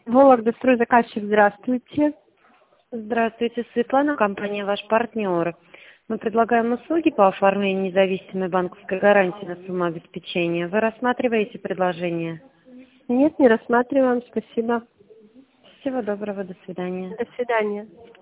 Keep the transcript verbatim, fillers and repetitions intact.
Вологдастрой, заказчик, здравствуйте. Здравствуйте, Светлана, компания «Ваш партнер». Мы предлагаем услуги по оформлению независимой банковской гарантии на сумму обеспечения. Вы рассматриваете предложение? Нет, не рассматриваем, спасибо. Всего доброго, до свидания. До свидания.